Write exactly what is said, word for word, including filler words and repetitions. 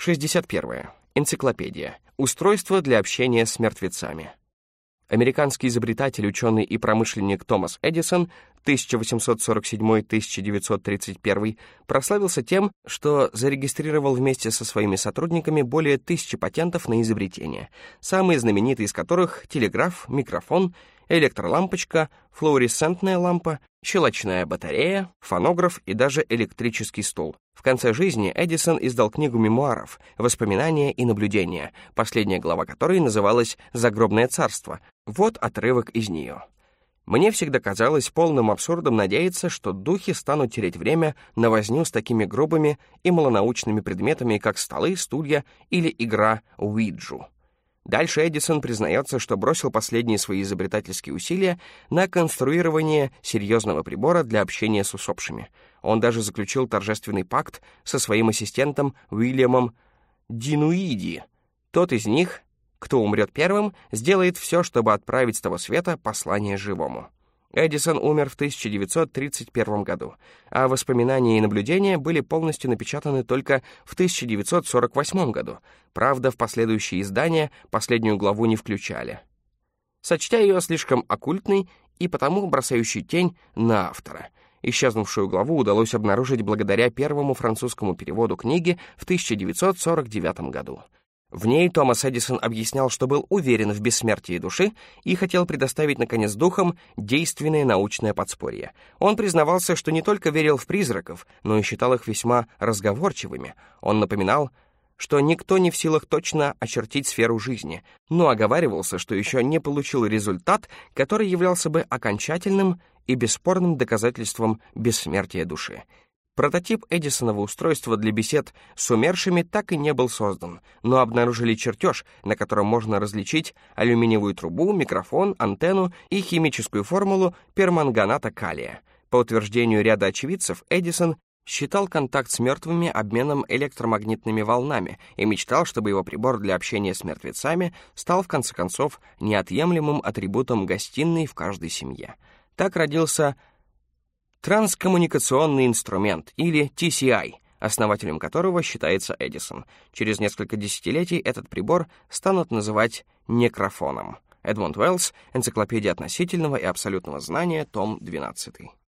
шестьдесят первое. Энциклопедия. Устройство для общения с мертвецами. Американский изобретатель, ученый и промышленник Томас Эдисон тысяча восемьсот сорок седьмой — тысяча девятьсот тридцать первый прославился тем, что зарегистрировал вместе со своими сотрудниками более тысячи патентов на изобретения, самые знаменитые из которых — телеграф, микрофон, электролампочка, флуоресцентная лампа, щелочная батарея, фонограф и даже электрический стул. В конце жизни Эдисон издал книгу мемуаров «Воспоминания и наблюдения», последняя глава которой называлась «Загробное царство». Вот отрывок из нее. «Мне всегда казалось полным абсурдом надеяться, что духи станут терять время на возню с такими грубыми и малонаучными предметами, как столы, стулья или игра Уиджу». Дальше Эдисон признается, что бросил последние свои изобретательские усилия на конструирование серьезного прибора для общения с усопшими. Он даже заключил торжественный пакт со своим ассистентом Уильямом Динуиди. Тот из них, кто умрет первым, сделает все, чтобы отправить с того света послание живому. Эдисон умер в тысяча девятьсот тридцать первом году, а воспоминания и наблюдения были полностью напечатаны только в тысяча девятьсот сорок восьмом году. Правда, в последующие издания последнюю главу не включали, сочтя ее слишком оккультной и потому бросающей тень на автора. Исчезнувшую главу удалось обнаружить благодаря первому французскому переводу книги в тысяча девятьсот сорок девятом году. В ней Томас Эдисон объяснял, что был уверен в бессмертии души и хотел предоставить, наконец, духам действенное научное подспорье. Он признавался, что не только верил в призраков, но и считал их весьма разговорчивыми. Он напоминал, что никто не в силах точно очертить сферу жизни, но оговаривался, что еще не получил результат, который являлся бы окончательным и бесспорным доказательством бессмертия души. Прототип Эдисонова устройства для бесед с умершими так и не был создан, но обнаружили чертеж, на котором можно различить алюминиевую трубу, микрофон, антенну и химическую формулу перманганата калия. По утверждению ряда очевидцев, Эдисон считал контакт с мертвыми обменом электромагнитными волнами и мечтал, чтобы его прибор для общения с мертвецами стал, в конце концов, неотъемлемым атрибутом гостиной в каждой семье. Так родился транскоммуникационный инструмент, или ти си ай, основателем которого считается Эдисон. Через несколько десятилетий этот прибор станут называть некрофоном. Эдмунд Уэллс, «Энциклопедия относительного и абсолютного знания», том двенадцатый.